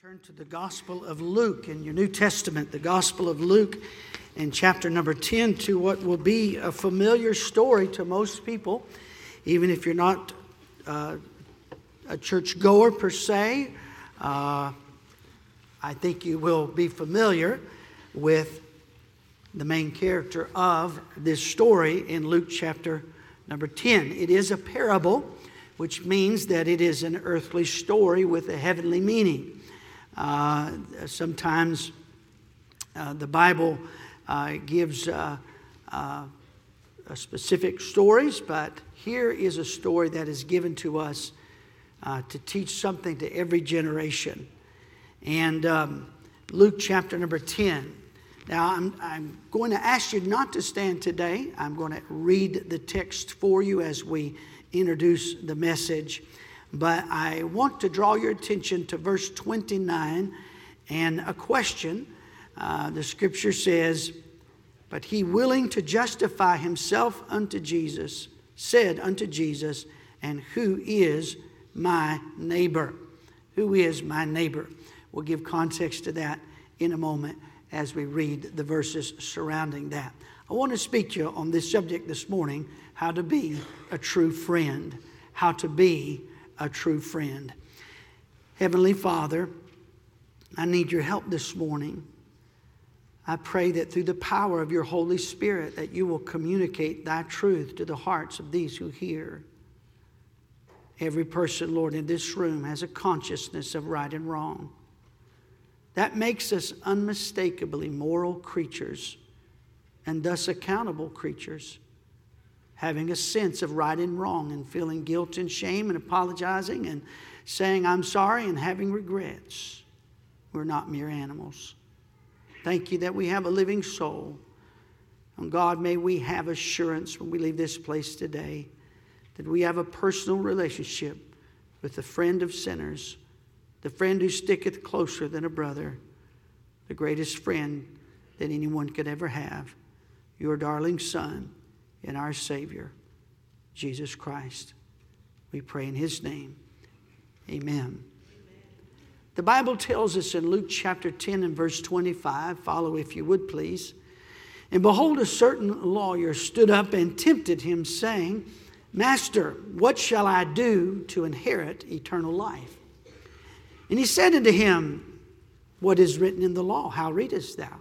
Turn to the Gospel of Luke in your New Testament, the Gospel of Luke in chapter number 10, to what will be a familiar story to most people, even if you're not a churchgoer per se. I think you will be familiar with the main character of this story in Luke chapter number 10. It is a parable, which means that it is an earthly story with a heavenly meaning. Sometimes the Bible gives specific stories, but here is a story that is given to us to teach something to every generation. And Luke chapter number 10. Now, I'm going to ask you not to stand today. I'm going to read the text for you as we introduce the message. But I want to draw your attention to verse 29 and a question. The scripture says, "But he, willing to justify himself unto Jesus, said unto Jesus, and who is my neighbor?" Who is my neighbor? We'll give context to that in a moment as we read the verses surrounding that. I want to speak to you on this subject this morning, how to be a true friend. How to be a true friend. Heavenly Father, I need your help this morning. I pray that through the power of your Holy Spirit that you will communicate thy truth to the hearts of these who hear. Every person, Lord, in this room has a consciousness of right and wrong. That makes us unmistakably moral creatures and thus accountable creatures, having a sense of right and wrong and feeling guilt and shame and apologizing and saying, "I'm sorry," and having regrets. We're not mere animals. Thank you that we have a living soul. And God, may we have assurance when we leave this place today that we have a personal relationship with the friend of sinners, the friend who sticketh closer than a brother, the greatest friend that anyone could ever have, your darling Son, in our Savior, Jesus Christ. We pray in His name. Amen. The Bible tells us in Luke chapter 10 and verse 25, follow if you would please. "And behold, a certain lawyer stood up and tempted him, saying, Master, what shall I do to inherit eternal life? And he said unto him, What is written in the law? How readest thou?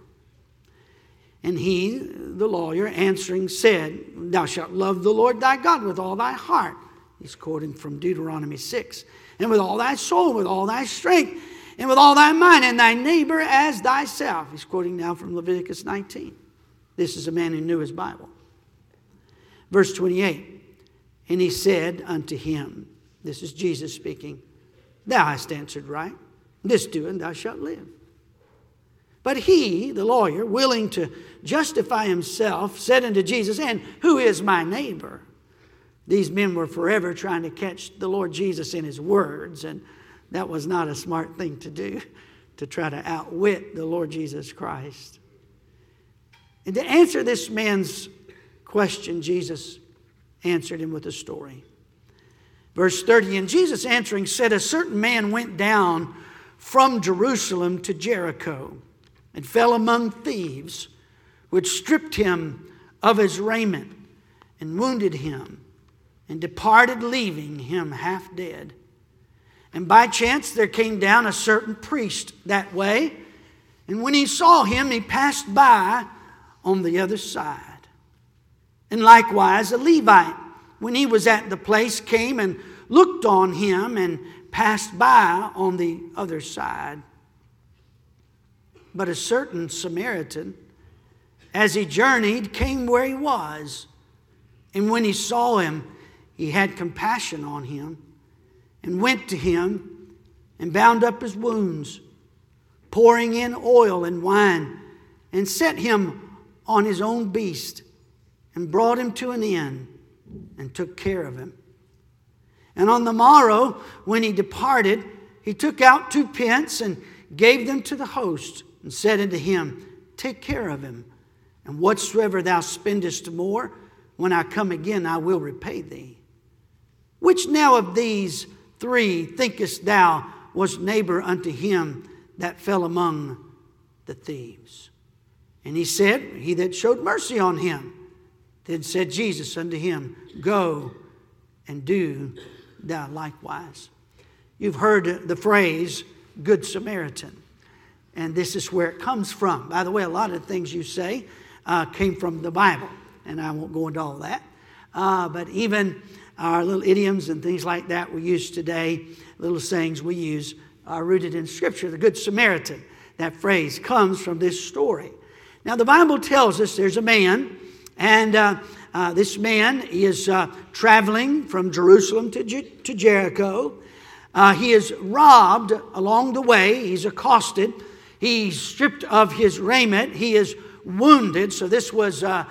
And he, the lawyer, answering said, Thou shalt love the Lord thy God with all thy heart." He's quoting from Deuteronomy 6. "And with all thy soul, with all thy strength, and with all thy mind, and thy neighbor as thyself." He's quoting now from Leviticus 19. This is a man who knew his Bible. Verse 28. "And he said unto him," this is Jesus speaking, "Thou hast answered right. This do, and thou shalt live. But he," the lawyer, "willing to justify himself, said unto Jesus, And who is my neighbor?" These men were forever trying to catch the Lord Jesus in his words, and that was not a smart thing to do, to try to outwit the Lord Jesus Christ. And to answer this man's question, Jesus answered him with a story. Verse 30, "And Jesus answering said, A certain man went down from Jerusalem to Jericho, and fell among thieves, which stripped him of his raiment, and wounded him, and departed, leaving him half dead. And by chance there came down a certain priest that way, and when he saw him, he passed by on the other side. And likewise a Levite, when he was at the place, came and looked on him, and passed by on the other side. But a certain Samaritan, as he journeyed, came where he was. And when he saw him, he had compassion on him, and went to him, and bound up his wounds, pouring in oil and wine, and set him on his own beast, and brought him to an inn, and took care of him. And on the morrow, when he departed, he took out 2 pence, and gave them to the host, and said unto him, Take care of him, and whatsoever thou spendest more, when I come again, I will repay thee. Which now of these 3 thinkest thou was neighbor unto him that fell among the thieves. And he said, he that showed mercy on him. Then said Jesus unto him, Go and do thou likewise. You've heard the phrase, Good Samaritan. And this is where it comes from. By the way, a lot of the things you say came from the Bible. And I won't go into all that. But even our little idioms and things like that we use today, little sayings we use, are rooted in Scripture. The Good Samaritan, that phrase comes from this story. Now the Bible tells us there's a man, and this man is traveling from Jerusalem to Jericho. He is robbed along the way. He's accosted. He's stripped of his raiment. He is wounded. So this was violent.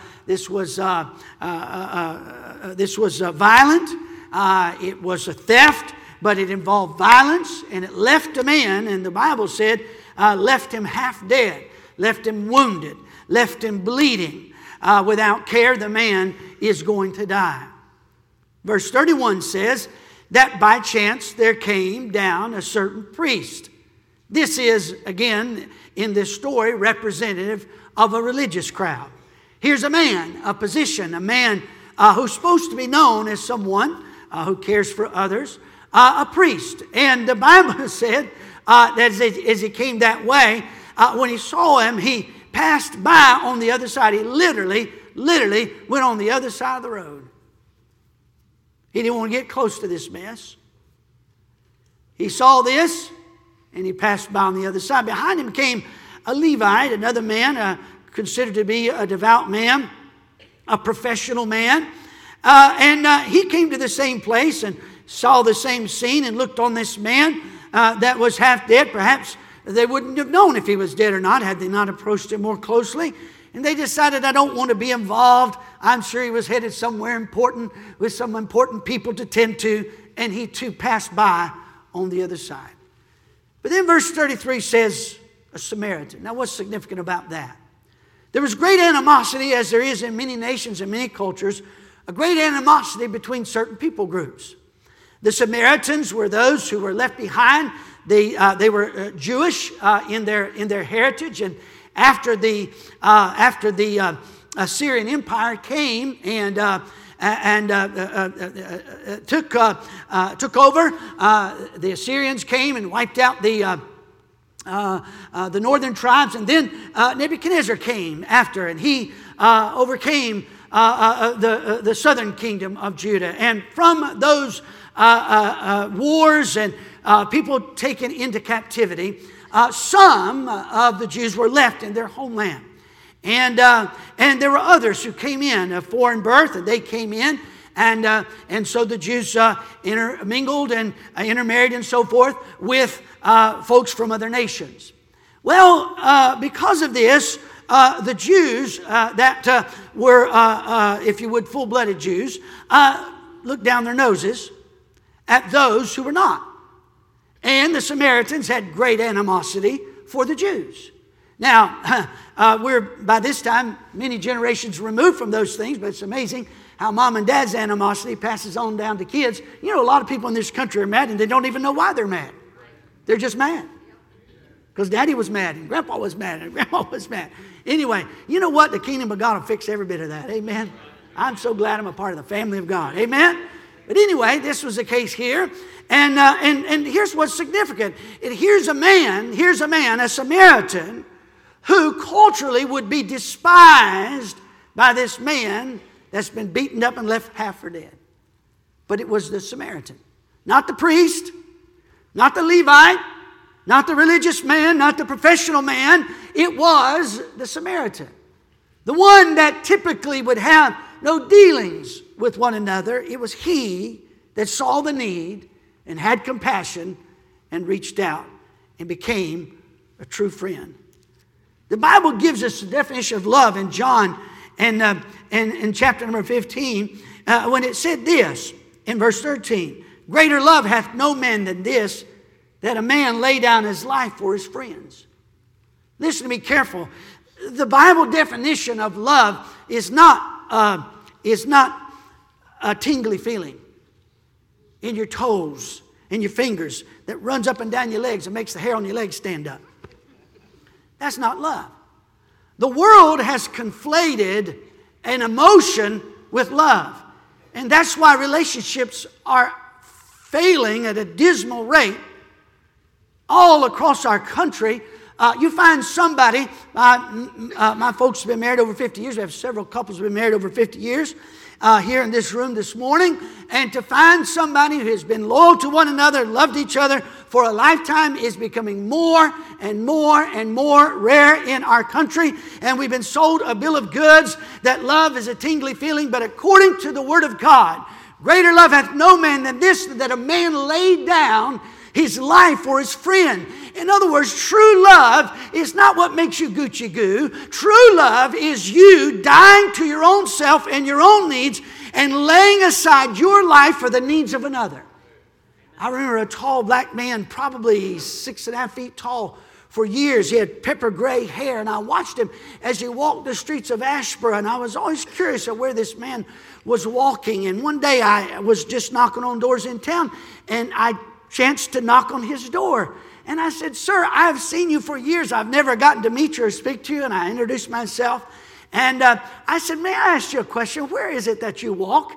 It was a theft, but it involved violence, and it left a man. And the Bible said, left him half dead, left him wounded, left him bleeding. Without care, the man is going to die. Verse 31 says that by chance there came down a certain priest. This is, again, in this story, representative of a religious crowd. Here's a man, a position, a man who's supposed to be known as someone who cares for others, a priest. And the Bible said that as he came that way, when he saw him, he passed by on the other side. He literally went on the other side of the road. He didn't want to get close to this mess. He saw this, and he passed by on the other side. Behind him came a Levite, another man considered to be a devout man, a professional man. And he came to the same place and saw the same scene and looked on this man that was half dead. Perhaps they wouldn't have known if he was dead or not had they not approached him more closely. And they decided, I don't want to be involved. I'm sure he was headed somewhere important with some important people to tend to. And he too passed by on the other side. But then verse 33 says, a Samaritan. Now what's significant about that? There was great animosity, as there is in many nations and many cultures, a great animosity between certain people groups. The Samaritans were those who were left behind. They were Jewish in their heritage, and after the Assyrian Empire came and took over, the Assyrians came and wiped out the northern tribes, and then Nebuchadnezzar came after, and he overcame the southern kingdom of Judah. And from those wars and people taken into captivity, some of the Jews were left in their homeland. And there were others who came in of foreign birth, and they came in. And so the Jews intermingled and intermarried and so forth with folks from other nations. Well, because of this, the Jews that were, if you would, full-blooded Jews, looked down their noses at those who were not. And the Samaritans had great animosity for the Jews. Now, we're by this time many generations removed from those things, but it's amazing how mom and dad's animosity passes on down to kids. You know, a lot of people in this country are mad and they don't even know why they're mad. They're just mad. Because daddy was mad and grandpa was mad and grandma was mad. Anyway, you know what? The kingdom of God will fix every bit of that. Amen. I'm so glad I'm a part of the family of God. Amen. But anyway, this was the case here. And here's what's significant. Here's a man, a Samaritan, who culturally would be despised by this man that's been beaten up and left half for dead. But it was the Samaritan. Not the priest, not the Levite, not the religious man, not the professional man. It was the Samaritan. The one that typically would have no dealings with one another. It was he that saw the need and had compassion and reached out and became a true friend. The Bible gives us the definition of love in John and in chapter number 15 when it said this in verse 13. Greater love hath no man than this, that a man lay down his life for his friends. Listen to me careful. The Bible definition of love is not a tingly feeling in your toes and your fingers that runs up and down your legs and makes the hair on your legs stand up. That's not love. The world has conflated an emotion with love. And that's why relationships are failing at a dismal rate all across our country. You find somebody, my folks have been married over 50 years. We have several couples who have been married over 50 years here in this room this morning. And to find somebody who has been loyal to one another, loved each other for a lifetime is becoming more and more and more rare in our country. And we've been sold a bill of goods that love is a tingly feeling. But according to the Word of God, greater love hath no man than this, that a man laid down his life for his friend. In other words, true love is not what makes you Gucci goo. True love is you dying to your own self and your own needs and laying aside your life for the needs of another. I remember a tall black man, probably 6.5 feet tall, for years. He had pepper gray hair, and I watched him as he walked the streets of Asheboro, and I was always curious of where this man was walking. And one day I was just knocking on doors in town, and I chanced to knock on his door. And I said, "Sir, I've seen you for years. I've never gotten to meet you or speak to you." And I introduced myself. And I said, "May I ask you a question? Where is it that you walk?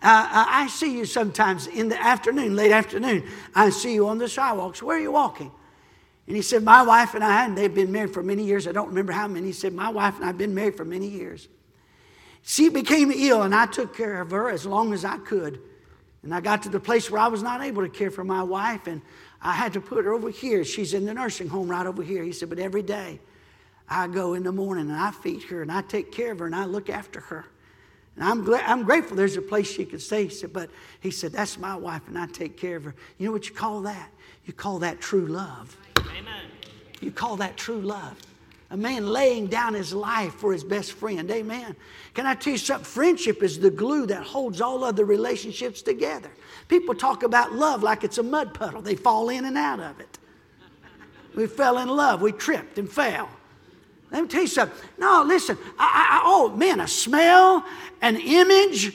I see you sometimes in the afternoon, late afternoon. I see you on the sidewalks. Where are you walking?" And he said, "My wife and I," and they've been married for many years. I don't remember how many. He said, "My wife and I have been married for many years. She became ill, and I took care of her as long as I could. And I got to the place where I was not able to care for my wife, and I had to put her over here. She's in the nursing home right over here." He said, "But every day I go in the morning and I feed her and I take care of her and I look after her. And I'm grateful there's a place she can stay." He said, "That's my wife and I take care of her." You know what you call that? You call that true love. Amen. You call that true love. A man laying down his life for his best friend. Amen. Can I tell you something? Friendship is the glue that holds all other relationships together. People talk about love like it's a mud puddle. They fall in and out of it. We fell in love. We tripped and fell. Let me tell you something. No, listen. A smell, an image,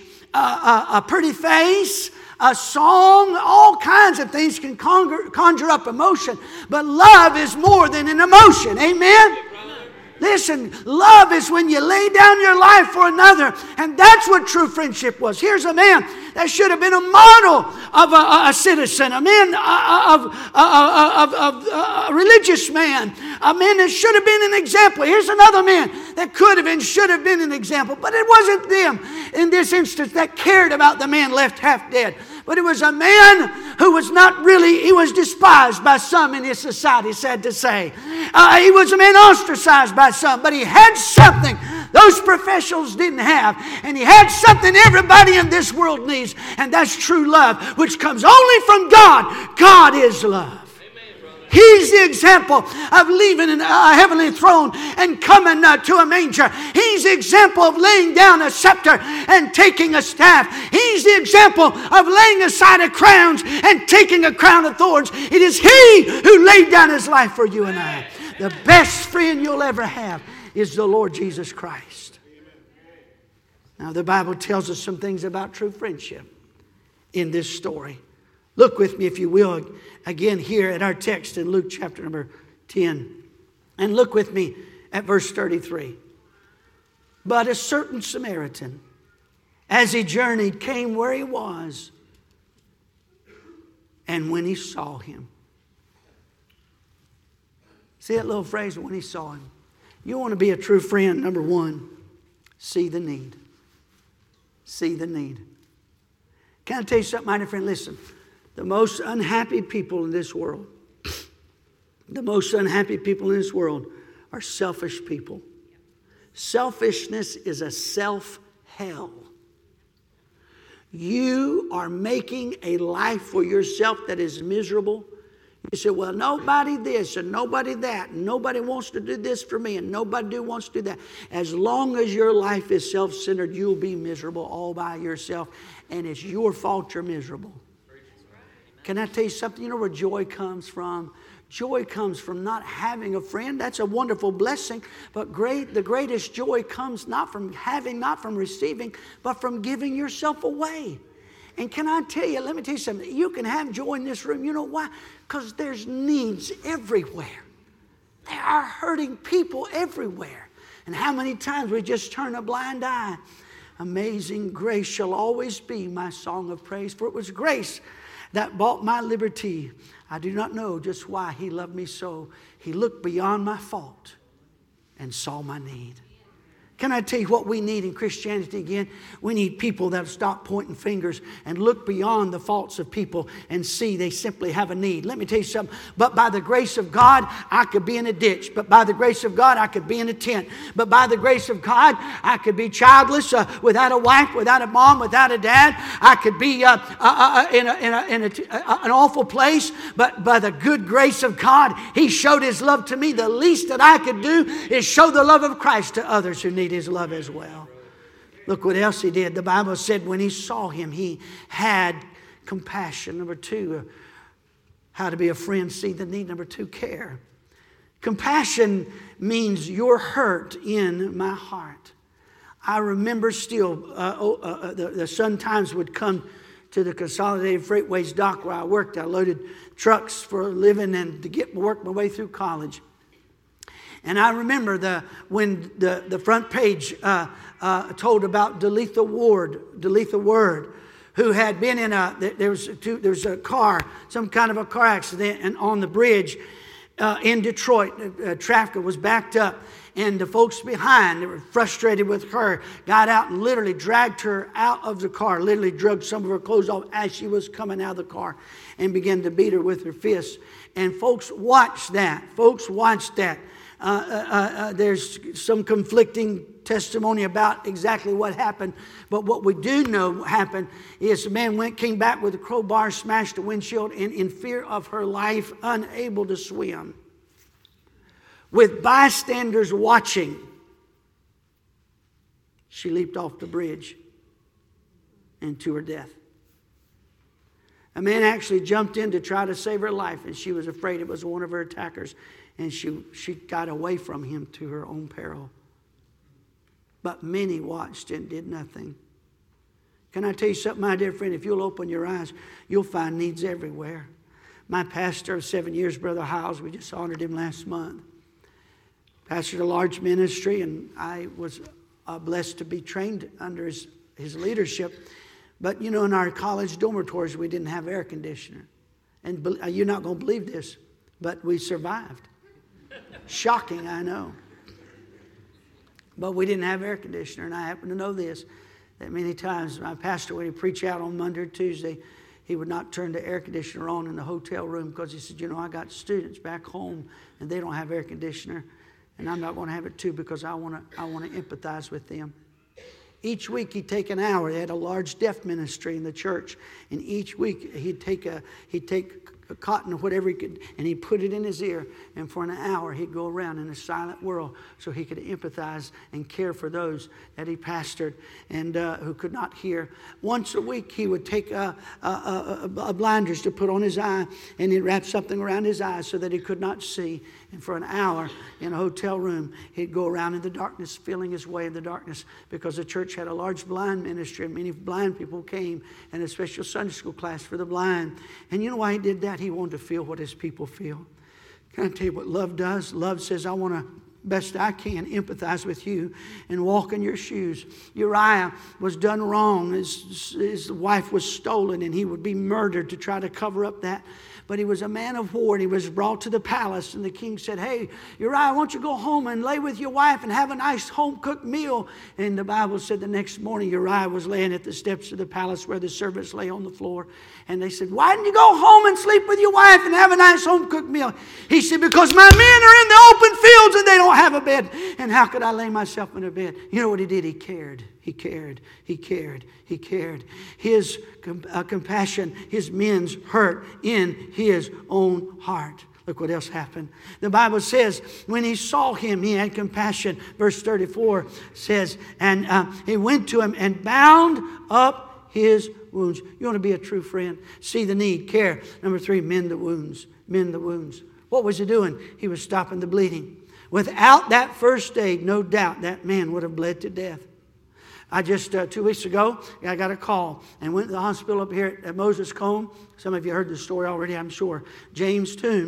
a pretty face, a song, all kinds of things can conjure up emotion. But love is more than an emotion. Amen? Listen, love is when you lay down your life for another. And that's what true friendship was. Here's a man that should have been a model of a citizen, a man of a religious man, a man that should have been an example. Here's another man that could have and should have been an example. But it wasn't them in this instance that cared about the man left half dead. But it was a man who was not really, he was despised by some in his society, sad to say. He was a man ostracized by some, but he had something those professionals didn't have. And he had something everybody in this world needs, and that's true love, which comes only from God. God is love. He's the example of leaving a heavenly throne and coming to a manger. He's the example of laying down a scepter and taking a staff. He's the example of laying aside a crown and taking a crown of thorns. It is He who laid down His life for you and I. The best friend you'll ever have is the Lord Jesus Christ. Now, the Bible tells us some things about true friendship in this story. Look with me, if you will, again here at our text in Luke chapter number 10. And look with me at verse 33. "But a certain Samaritan, as he journeyed, came where he was. And when he saw him." See that little phrase, when he saw him? You want to be a true friend, number one, see the need. See the need. Can I tell you something, my dear friend? Listen. The most unhappy people in this world, are selfish people. Selfishness is a self-hell. You are making a life for yourself that is miserable. You say, "Well, nobody this and nobody that, and nobody wants to do this for me, and nobody wants to do that." As long as your life is self-centered, you'll be miserable all by yourself, and it's your fault you're miserable. Can I tell you something? You know where joy comes from? Joy comes from not having a friend. That's a wonderful blessing. But the greatest joy comes not from having, not from receiving, but from giving yourself away. And can I tell you, let me tell you something. You can have joy in this room. You know why? Because there's needs everywhere. There are hurting people everywhere. And how many times we just turn a blind eye. Amazing grace shall always be my song of praise. For it was grace that bought my liberty. I do not know just why He loved me so. He looked beyond my fault and saw my need. Can I tell you what we need in Christianity again? We need people that stop pointing fingers and look beyond the faults of people and see they simply have a need. Let me tell you something. But by the grace of God, I could be in a ditch. But by the grace of God, I could be in a tent. But by the grace of God, I could be childless, without a wife, without a mom, without a dad. I could be in an awful place. But by the good grace of God, He showed His love to me. The least that I could do is show the love of Christ to others who need His love as well. Look what else He did. The Bible said when He saw him, He had compassion. Number 2, how to be a friend, see the need. Number 2, care. Compassion means you're hurt in my heart. I remember still, the Sun Times would come to the Consolidated Freightways dock where I worked. I loaded trucks for a living and to work my way through college. And I remember when the front page told about Delitha Ward, who had been in there was a car, some kind of a car accident, and on the bridge in Detroit, traffic was backed up, and the folks behind, they were frustrated with her, got out and literally dragged her out of the car, literally dragged some of her clothes off as she was coming out of the car, and began to beat her with her fists. And folks watched that. There's some conflicting testimony about exactly what happened. But what we do know happened is the man came back with a crowbar, smashed the windshield, and in fear of her life, unable to swim, with bystanders watching, she leaped off the bridge into her death. A man actually jumped in to try to save her life, and she was afraid it was one of her attackers. And she got away from him to her own peril. But many watched and did nothing. Can I tell you something, my dear friend? If you'll open your eyes, you'll find needs everywhere. My pastor of 7 years, Brother Hiles, we just honored him last month. Pastored a large ministry, and I was blessed to be trained under his leadership. But you know, in our college dormitories, we didn't have air conditioner. And you're not going to believe this, but we survived. Shocking, I know. But we didn't have air conditioner, and I happen to know this, that many times my pastor, when he preached out on Monday or Tuesday, he would not turn the air conditioner on in the hotel room because he said, you know, I got students back home and they don't have air conditioner, and I'm not going to have it too because I want to empathize with them. Each week he'd take an hour. They had a large deaf ministry in the church, and each week he'd take a cotton or whatever he could, and he'd put it in his ear, and for an hour he'd go around in a silent world so he could empathize and care for those that he pastored and who could not hear. Once a week he would take a blinders to put on his eye, and he'd wrap something around his eyes so that he could not see. And for an hour in a hotel room, he'd go around in the darkness, feeling his way in the darkness, because the church had a large blind ministry, and many blind people came, and a special Sunday school class for the blind. And you know why he did that? He wanted to feel what his people feel. Can I tell you what love does? Love says, I want to, best I can, empathize with you and walk in your shoes. Uriah was done wrong. His wife was stolen, and he would be murdered to try to cover up that. But he was a man of war, and he was brought to the palace, and the king said, hey, Uriah, why don't you go home and lay with your wife and have a nice home-cooked meal? And the Bible said the next morning Uriah was laying at the steps of the palace where the servants lay on the floor. And they said, why didn't you go home and sleep with your wife and have a nice home-cooked meal? He said, because my men are in the open fields and they don't have a bed. And how could I lay myself in a bed? You know what he did? He cared. He cared. He cared. He cared. His compassion, his men's hurt in his own heart. Look what else happened. The Bible says, when he saw him, he had compassion. Verse 34 says, and he went to him and bound up his wounds. You want to be a true friend? See the need, care. Number 3, mend the wounds. Mend the wounds. What was he doing? He was stopping the bleeding. Without that first aid, no doubt that man would have bled to death. I just, 2 weeks ago, I got a call and went to the hospital up here at Moses Cone. Some of you heard the story already, I'm sure. James Toombs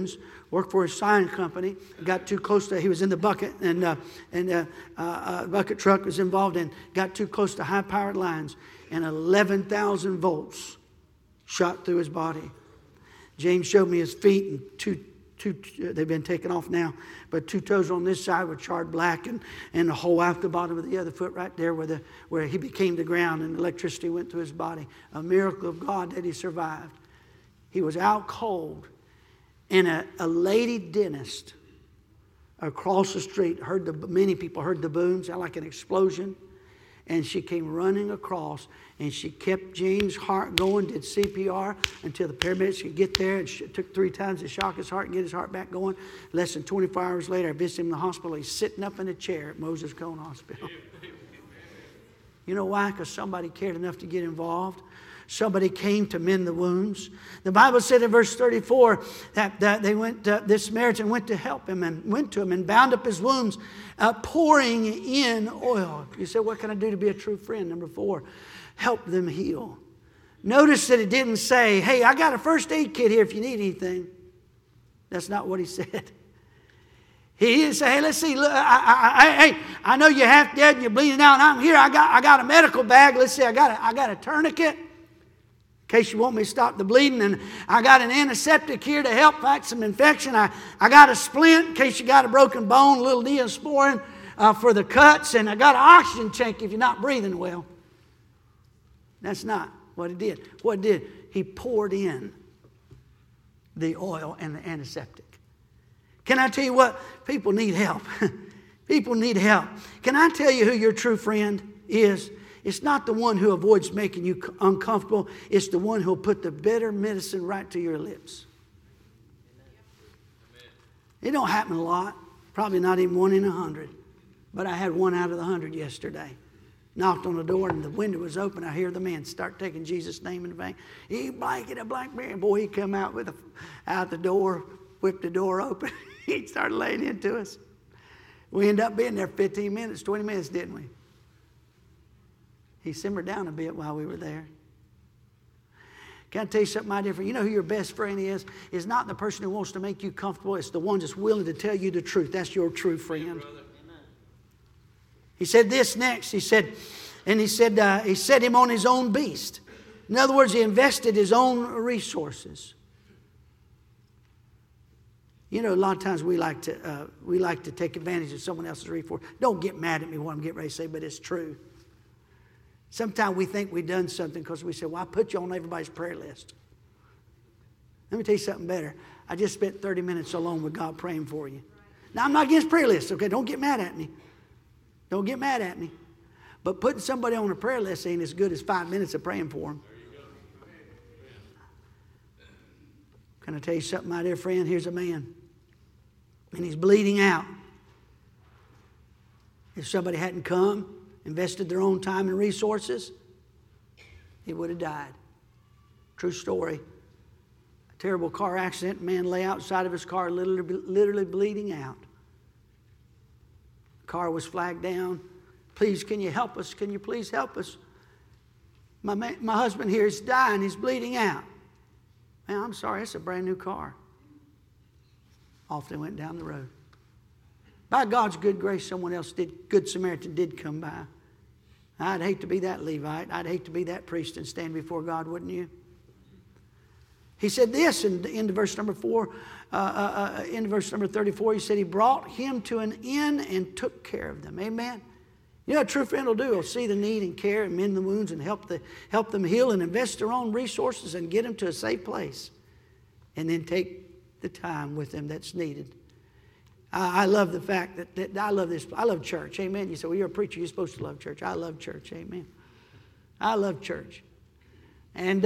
worked for a sign company. Got too close to, he was in the bucket, and bucket truck was involved, and got too close to high-powered lines, and 11,000 volts shot through his body. James showed me his feet, and two they've been taken off now, but 2 toes on this side were charred black, and the hole out the bottom of the other foot right there where he became the ground, and electricity went through his body. A miracle of God that he survived. He was out cold, and a lady dentist across the street many people heard the boom, sound like an explosion, and she came running across, and she kept James' heart going, did CPR until the paramedics could get there. It took 3 times to shock his heart and get his heart back going. Less than 24 hours later, I visited him in the hospital. He's sitting up in a chair at Moses Cone Hospital. You know why? Because somebody cared enough to get involved. Somebody came to mend the wounds. The Bible said in verse 34 that they went. This Samaritan went to help him and went to him and bound up his wounds, pouring in oil. You said, what can I do to be a true friend? Number 4, help them heal. Notice that it didn't say, hey, I got a first aid kit here if you need anything. That's not what he said. He didn't say, hey, let's see. Look, I know you're half dead and you're bleeding out, and I'm here. I got a medical bag. Let's see. I got a tourniquet in case you want me to stop the bleeding, and I got an antiseptic here to help fight some infection. I got a splint in case you got a broken bone, a little Neosporin for the cuts, and I got an oxygen tank if you're not breathing well. That's not what he did. What he did, he poured in the oil and the antiseptic. Can I tell you what? People need help. People need help. Can I tell you who your true friend is? It's not the one who avoids making you uncomfortable. It's the one who'll put the bitter medicine right to your lips. It don't happen a lot. Probably not even 1 in 100. But I had 1 out of the 100 yesterday. Knocked on the door and the window was open. I hear the man start taking Jesus' name in vain. He blanket a black man. Boy, he come out out the door, whipped the door open. He started laying into us. We ended up being there 15 minutes, 20 minutes, didn't we? He simmered down a bit while we were there. Can I tell you something my different? You know who your best friend is? Is not the person who wants to make you comfortable. It's the one that's willing to tell you the truth. That's your true friend. He said this next. He set him on his own beast. In other words, he invested his own resources. You know, a lot of times we like to take advantage of someone else's resources. Don't get mad at me what I'm getting ready to say, but it's true. Sometimes we think we've done something because we say, well, I put you on everybody's prayer list. Let me tell you something better. I just spent 30 minutes alone with God praying for you. Now, I'm not against prayer lists, okay? Don't get mad at me. Don't get mad at me. But putting somebody on a prayer list ain't as good as 5 minutes of praying for them. Can I tell you something, my dear friend? Here's a man, and he's bleeding out. If somebody hadn't come, invested their own time and resources, he would have died. True story. A terrible car accident. Man lay outside of his car literally bleeding out. The car was flagged down. Please, can you help us? Can you please help us? My husband here is dying. He's bleeding out. Man, I'm sorry. It's a brand new car. Off they went down the road. By God's good grace, someone else Good Samaritan did come by. I'd hate to be that Levite. I'd hate to be that priest and stand before God, wouldn't you? He said this in verse number 4, in verse number 34, he said he brought him to an inn and took care of them. Amen? You know what a true friend will do? He'll see the need and care and mend the wounds and help them heal and invest their own resources and get them to a safe place. And then take the time with them that's needed. I love the fact that I love this. I love church. Amen. You say, well, you're a preacher. You're supposed to love church. I love church. Amen. I love church. And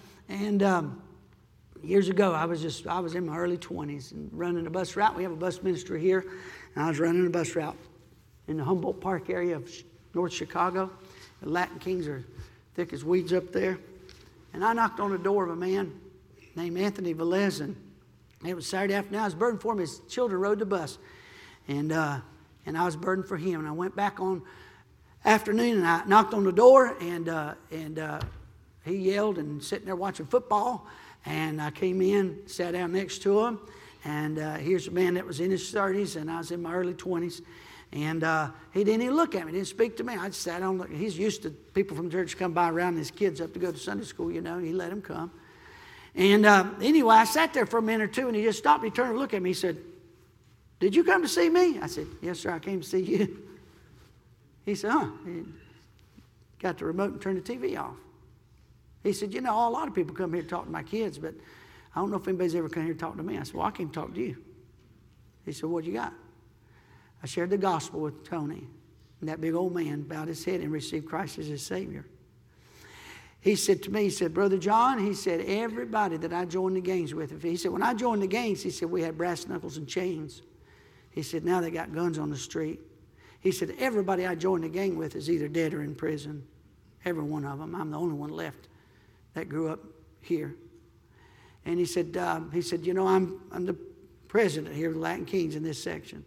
years ago, I was in my early 20s and running a bus route. We have a bus ministry here. And I was running a bus route in the Humboldt Park area of North Chicago. The Latin Kings are thick as weeds up there. And I knocked on the door of a man named Anthony Velez, and it was Saturday afternoon. I was burdened for him. His children rode the bus. And I was burdened for him. And I went back on afternoon and I knocked on the door and he yelled and sitting there watching football. And I came in, sat down next to him. And here's a man that was in his 30s, and I was in my early 20s. And he didn't even look at me, didn't speak to me. I just sat down. He's used to people from church come by around his kids up to go to Sunday school, you know. He let them come. And anyway, I sat there for a minute or two, and he just stopped. He turned and looked at me. He said, "Did you come to see me?" I said, "Yes, sir, I came to see you." He said, He got the remote and turned the TV off. He said, "You know, a lot of people come here to talk to my kids, but I don't know if anybody's ever come here to talk to me." I said, "Well, I came to talk to you." He said, "What you got?" I shared the gospel with Tony, and that big old man bowed his head and received Christ as his Savior. He said to me, he said, "Brother John," he said, "everybody that I joined the gangs with," he said, "when I joined the gangs," he said, "we had brass knuckles and chains." He said, "Now they got guns on the street." He said, "Everybody I joined the gang with is either dead or in prison. Every one of them. I'm the only one left that grew up here." And he said, "You know, I'm the president here of the Latin Kings in this section."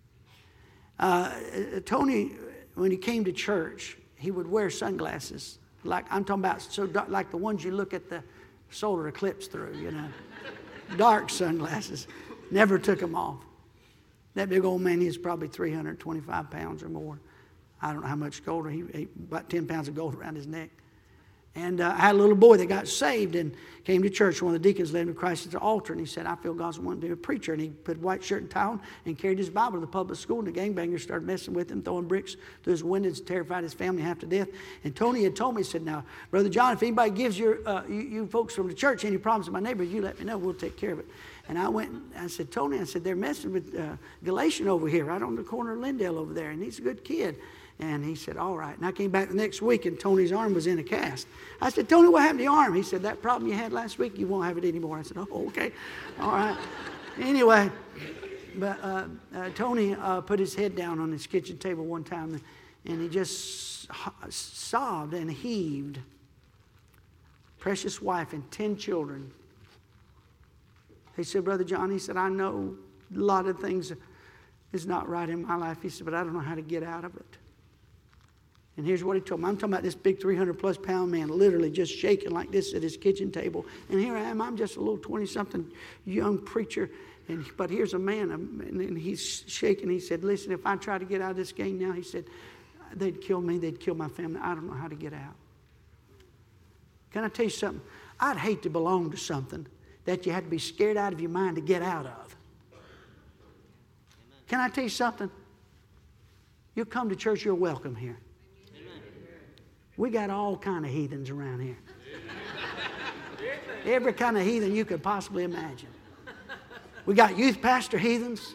Tony, when he came to church, he would wear sunglasses. Like I'm talking about, so dark, like the ones you look at the solar eclipse through, you know. Dark sunglasses. Never took them off. That big old man, he was probably 325 pounds or more. I don't know how much gold. He ate about 10 pounds of gold around his neck. And I had a little boy that got saved and came to church. One of the deacons led him to Christ at the altar, and he said, "I feel God's wanting to be a preacher." And he put a white shirt and tie on and carried his Bible to the public school, and the gangbangers started messing with him, throwing bricks through his windows, terrified his family half to death. And Tony had told me, he said, "Now, Brother John, if anybody gives you folks from the church any problems with my neighbors, you let me know. We'll take care of it." And I went and I said, "Tony," I said, "they're messing with Galatian over here, right on the corner of Lindale over there, and he's a good kid." And he said, "All right." And I came back the next week, and Tony's arm was in a cast. I said, "Tony, what happened to your arm?" He said, "That problem you had last week, you won't have it anymore." I said, "Oh, okay. All right." Anyway, but Tony put his head down on his kitchen table one time, and he just sobbed and heaved. Precious wife and 10 children. He said, "Brother John," he said, "I know a lot of things is not right in my life." He said, "but I don't know how to get out of it." And here's what he told me. I'm talking about this big 300-plus pound man literally just shaking like this at his kitchen table. And here I am. I'm just a little 20-something young preacher. But here's a man, and he's shaking. He said, "Listen, if I try to get out of this gang now," he said, "they'd kill me. They'd kill my family. I don't know how to get out." Can I tell you something? I'd hate to belong to something that you had to be scared out of your mind to get out of. Can I tell you something? You come to church, you're welcome here. We got all kind of heathens around here. Every kind of heathen you could possibly imagine. We got youth pastor heathens.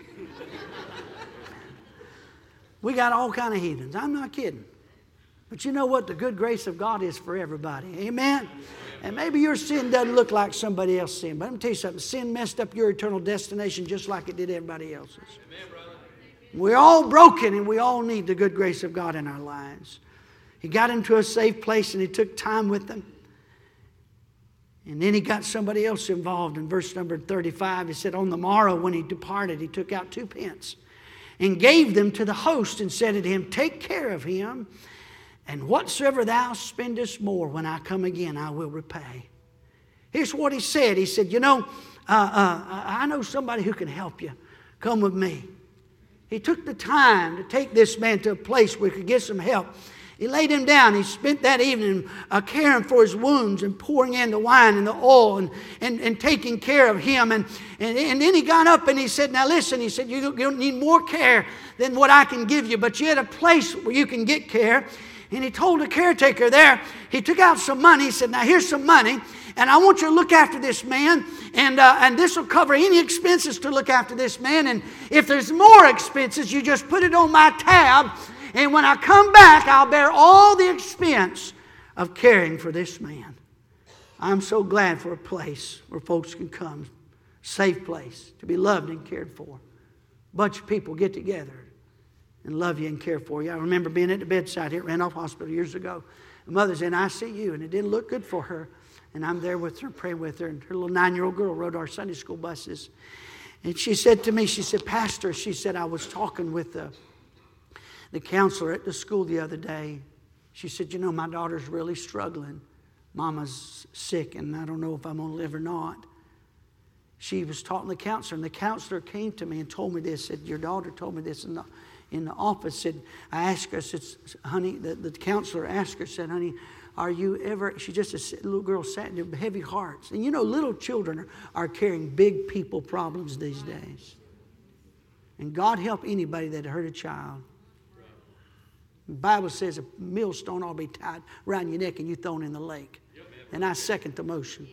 We got all kind of heathens. I'm not kidding. But you know what? The good grace of God is for everybody. Amen? And maybe your sin doesn't look like somebody else's sin. But I'm going to tell you something. Sin messed up your eternal destination just like it did everybody else's. Amen, brother. We're all broken, and we all need the good grace of God in our lives. He got into a safe place, and he took time with them. And then he got somebody else involved. In verse number 35, he said, "On the morrow when he departed, he took out 2 pence and gave them to the host and said to him, 'Take care of him, and whatsoever thou spendest more, when I come again, I will repay.'" Here's what he said. He said, "You know, I know somebody who can help you. Come with me." He took the time to take this man to a place where he could get some help. He laid him down. He spent that evening caring for his wounds and pouring in the wine and the oil and taking care of him. And then he got up and he said, "Now listen," he said, "you don't need more care than what I can give you, but you had a place where you can get care." And he told the caretaker there, he took out some money. He said, "Now here's some money, and I want you to look after this man, and this will cover any expenses to look after this man. And if there's more expenses, you just put it on my tab, and when I come back, I'll bear all the expense of caring for this man." I'm so glad for a place where folks can come, safe place, to be loved and cared for. A bunch of people get together and love you and care for you. I remember being at the bedside here at Randolph Hospital years ago. The mother's in ICU, and it didn't look good for her. And I'm there with her, praying with her. And her little 9-year-old girl rode our Sunday school buses. And she said to me, she said, "Pastor," she said, "I was talking with the counselor at the school the other day." She said, "You know, my daughter's really struggling. Mama's sick, and I don't know if I'm going to live or not." she was talking to the counselor, and the counselor came to me and told me this, said, your daughter told me this in the office. Said, I asked her, I said, honey, the counselor asked her, said, honey, are you ever, she just, a little girl sat in there, heavy hearts. And you know, little children are carrying big people problems these days. And God help anybody that hurt a child. The Bible says a millstone ought to be tied around your neck and you thrown in the lake. And I second the motion.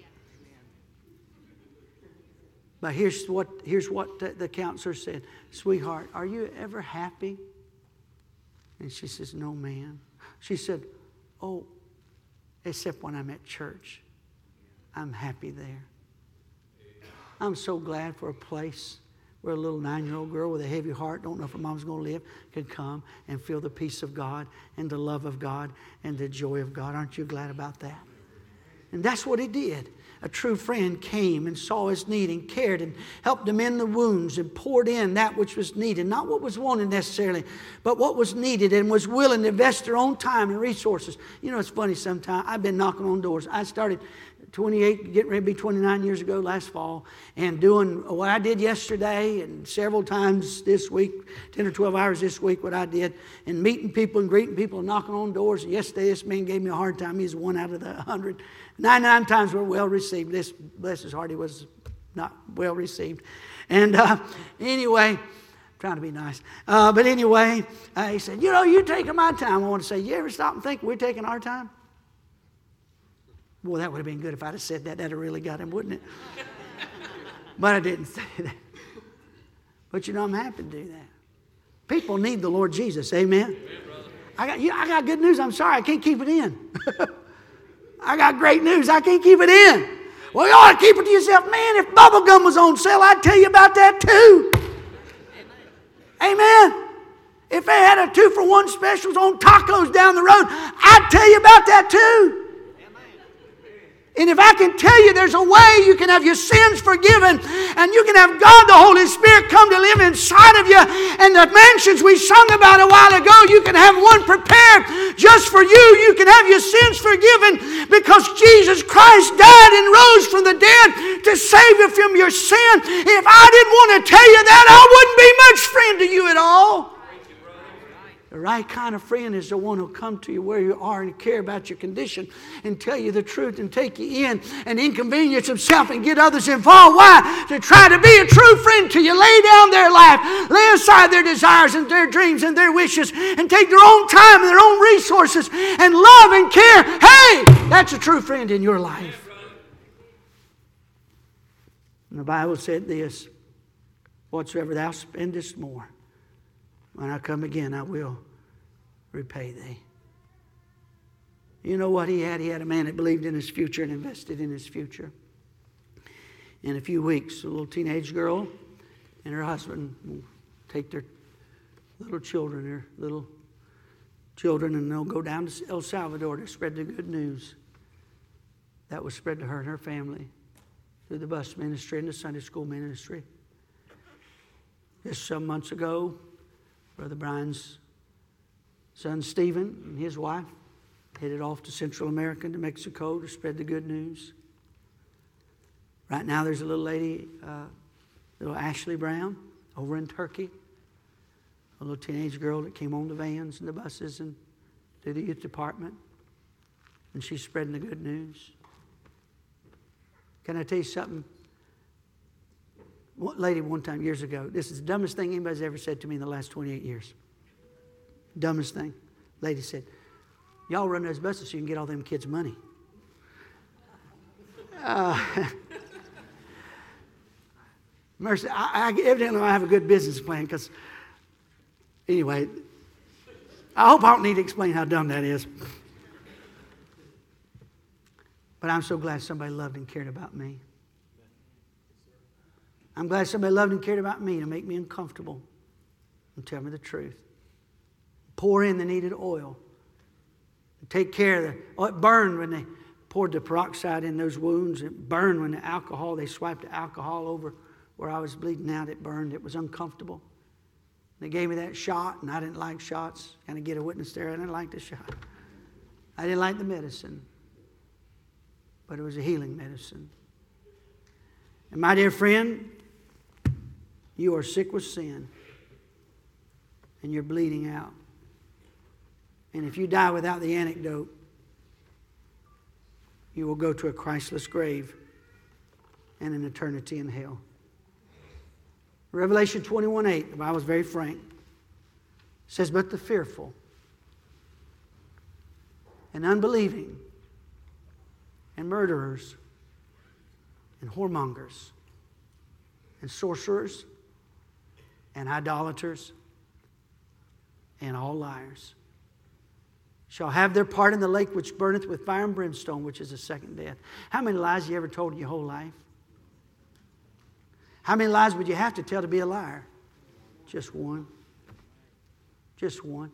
But here's what the counselor said. Sweetheart, are you ever happy? And she says, no, ma'am. She said, oh, except when I'm at church. I'm happy there. I'm so glad for a place where a little 9-year-old girl with a heavy heart, don't know if her mom's going to live, can come and feel the peace of God and the love of God and the joy of God. Aren't you glad about that? And that's what he did. A true friend came and saw his need and cared and helped him in the wounds and poured in that which was needed. Not what was wanted necessarily, but what was needed, and was willing to invest their own time and resources. You know, it's funny sometimes. I've been knocking on doors. I started 28, getting ready to be 29 years ago last fall, and doing what I did yesterday and several times this week, 10 or 12 hours this week, what I did, and meeting people and greeting people and knocking on doors. And yesterday this man gave me a hard time. He's one out of the 100. 99 times were well received. This, bless his heart, he was not well received. And anyway, I'm trying to be nice. But anyway, he said, you know, you're taking my time. I want to say, you ever stop and think we're taking our time? Boy, that would have been good if I'd have said that. That'd have really got him, wouldn't it? But I didn't say that. But you know, I'm happy to do that. People need the Lord Jesus. Amen? I got good news. I'm sorry, I can't keep it in. I got great news. I can't keep it in. Well, you ought to keep it to yourself. Man, if bubble gum was on sale, I'd tell you about that too. Amen? If they had a 2-for-1 specials on tacos down the road, I'd tell you about that too. And if I can tell you there's a way you can have your sins forgiven and you can have God the Holy Spirit come to live inside of you, and the mansions we sung about a while ago, you can have one prepared just for you. You can have your sins forgiven because Jesus Christ died and rose from the dead to save you from your sin. If I didn't want to tell you that, I wouldn't be much friend to you at all. The right kind of friend is the one who'll come to you where you are and care about your condition and tell you the truth and take you in and inconvenience himself and get others involved. Why? To try to be a true friend to you. Lay down their life. Lay aside their desires and their dreams and their wishes and take their own time and their own resources and love and care. Hey, that's a true friend in your life. And the Bible said this, whatsoever thou spendest more, when I come again, I will repay thee. You know what he had? He had a man that believed in his future and invested in his future. In a few weeks, a little teenage girl and her husband will take their little children, and they'll go down to El Salvador to spread the good news that was spread to her and her family through the bus ministry and the Sunday school ministry. Just some months ago, Brother Brian's son Stephen and his wife headed off to Central America, to Mexico, to spread the good news. Right now there's a little lady, little Ashley Brown, over in Turkey. A little teenage girl that came on the vans and the buses and to the youth department. And she's spreading the good news. Can I tell you something? One lady one time years ago, this is the dumbest thing anybody's ever said to me in the last 28 years. Dumbest thing. Lady said, y'all run those buses so you can get all them kids money. Mercy, evidently I have a good business plan because, anyway, I hope I don't need to explain how dumb that is. But I'm so glad somebody loved and cared about me. I'm glad somebody loved and cared about me to make me uncomfortable and tell me the truth. Pour in the needed oil. Take care of it burned when they poured the peroxide in those wounds. It burned when the alcohol, they swiped the alcohol over where I was bleeding out. It burned. It was uncomfortable. They gave me that shot, and I didn't like shots. Kind of get a witness there. I didn't like the shot. I didn't like the medicine. But it was a healing medicine. And my dear friend, you are sick with sin. And you're bleeding out. And if you die without the antidote, you will go to a Christless grave and an eternity in hell. Revelation 21:8, the Bible is very frank, says, but the fearful and unbelieving and murderers and whoremongers and sorcerers and idolaters and all liars shall have their part in the lake which burneth with fire and brimstone, which is the second death. How many lies have you ever told in your whole life? How many lies would you have to tell to be a liar? Just one. Just one.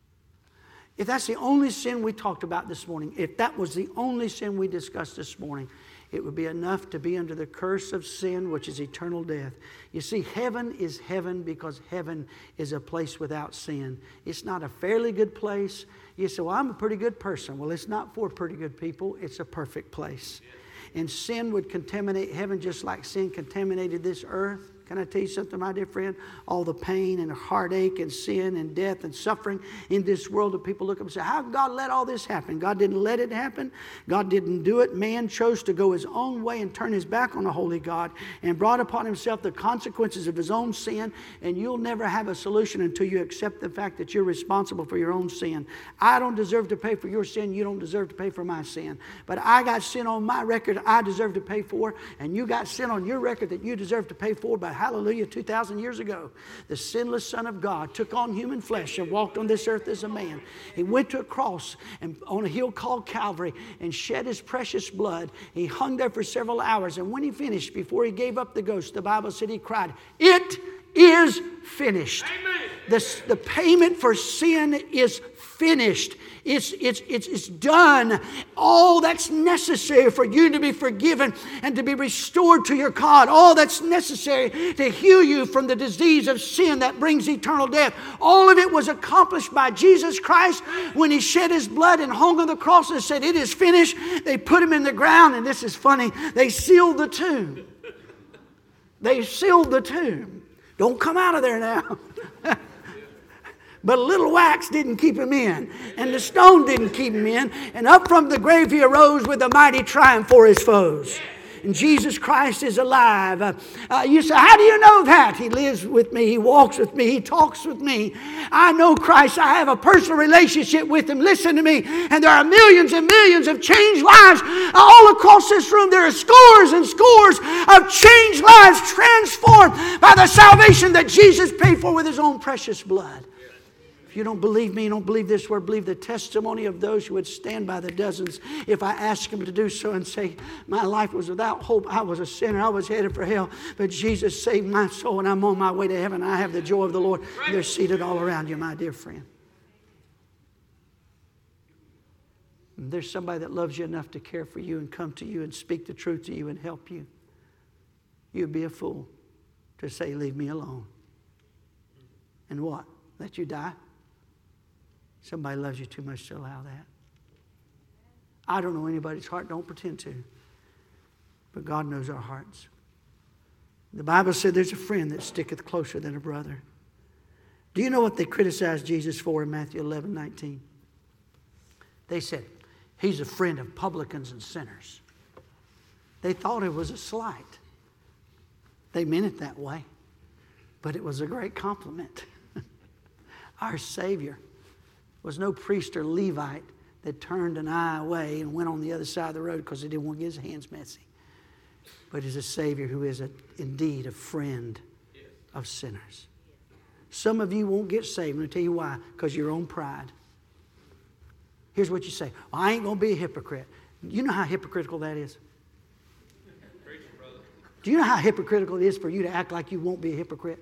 If that's the only sin we talked about this morning, if that was the only sin we discussed this morning, it would be enough to be under the curse of sin, which is eternal death. You see, heaven is heaven because heaven is a place without sin. It's not a fairly good place. You say, well, I'm a pretty good person. Well, it's not for pretty good people. It's a perfect place. And sin would contaminate heaven just like sin contaminated this earth. Can I tell you something, my dear friend? All the pain and heartache and sin and death and suffering in this world that people look up and say, how did God let all this happen? God didn't let it happen. God didn't do it. Man chose to go his own way and turn his back on the holy God and brought upon himself the consequences of his own sin. And you'll never have a solution until you accept the fact that you're responsible for your own sin. I don't deserve to pay for your sin. You don't deserve to pay for my sin. But I got sin on my record I deserve to pay for. And you got sin on your record that you deserve to pay for. But hallelujah, 2,000 years ago, the sinless Son of God took on human flesh and walked on this earth as a man. He went to a cross and on a hill called Calvary and shed his precious blood. He hung there for several hours. And when he finished, before he gave up the ghost, the Bible said he cried, "It is finished." The payment for sin is finished. It's done. All that's necessary for you to be forgiven and to be restored to your God. All that's necessary to heal you from the disease of sin that brings eternal death. All of it was accomplished by Jesus Christ when he shed his blood and hung on the cross and said, "It is finished." They put him in the ground, and this is funny. They sealed the tomb. They sealed the tomb. Don't come out of there now. But a little wax didn't keep him in. And the stone didn't keep him in. And up from the grave he arose with a mighty triumph for his foes. And Jesus Christ is alive. You say, how do you know that? He lives with me. He walks with me. He talks with me. I know Christ. I have a personal relationship with him. Listen to me. And there are millions and millions of changed lives all across this room. There are scores and scores of changed lives transformed by the salvation that Jesus paid for with his own precious blood. If you don't believe me, you don't believe this word, believe the testimony of those who would stand by the dozens if I asked them to do so and say, my life was without hope. I was a sinner. I was headed for hell. But Jesus saved my soul and I'm on my way to heaven. I have the joy of the Lord. They're seated all around you, my dear friend. And there's somebody that loves you enough to care for you and come to you and speak the truth to you and help you. You'd be a fool to say, leave me alone. And what? Let you die? Somebody loves you too much to allow that. I don't know anybody's heart. Don't pretend to. But God knows our hearts. The Bible said there's a friend that sticketh closer than a brother. Do you know what they criticized Jesus for in Matthew 11:19? They said, he's a friend of publicans and sinners. They thought it was a slight. They meant it that way. But it was a great compliment. Our Savior was no priest or Levite that turned an eye away and went on the other side of the road because he didn't want to get his hands messy. But he's a Savior who is indeed a friend of sinners. Some of you won't get saved. I'll tell you why. Because of your own pride. Here's what you say. Well, I ain't going to be a hypocrite. You know how hypocritical that is? Do you know how hypocritical it is for you to act like you won't be a hypocrite?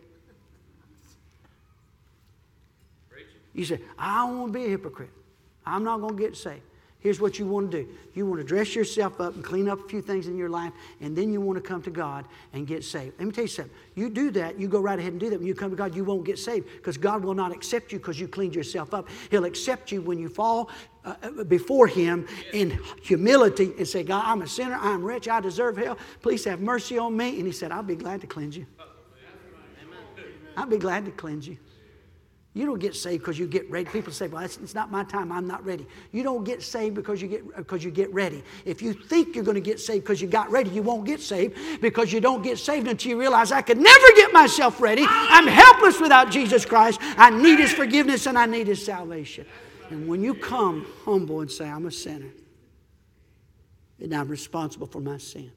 You say, I don't want to be a hypocrite. I'm not going to get saved. Here's what you want to do. You want to dress yourself up and clean up a few things in your life, and then you want to come to God and get saved. Let me tell you something. You do that, you go right ahead and do that. When you come to God, you won't get saved because God will not accept you because you cleaned yourself up. He'll accept you when you fall before Him in humility and say, God, I'm a sinner, I'm rich, I deserve hell. Please have mercy on me. And He said, I'll be glad to cleanse you. I'll be glad to cleanse you. You don't get saved because you get ready. People say, well, it's not my time. I'm not ready. You don't get saved because you get ready. If you think you're going to get saved because you got ready, you won't get saved because you don't get saved until you realize I could never get myself ready. I'm helpless without Jesus Christ. I need His forgiveness and I need His salvation. And when you come humble and say, I'm a sinner and I'm responsible for my sin.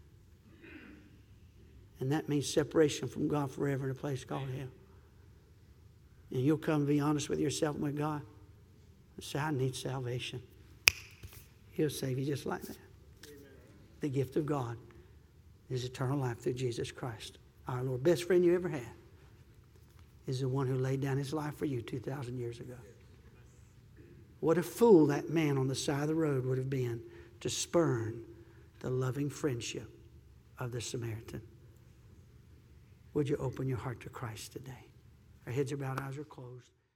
And that means separation from God forever in a place called hell. And you'll come and be honest with yourself and with God and say, I need salvation. He'll save you just like that. Amen. The gift of God is eternal life through Jesus Christ. Our Lord. Best friend you ever had is the one who laid down His life for you 2,000 years ago. What a fool that man on the side of the road would have been to spurn the loving friendship of the Samaritan. Would you open your heart to Christ today? Our heads are bowed, eyes are closed.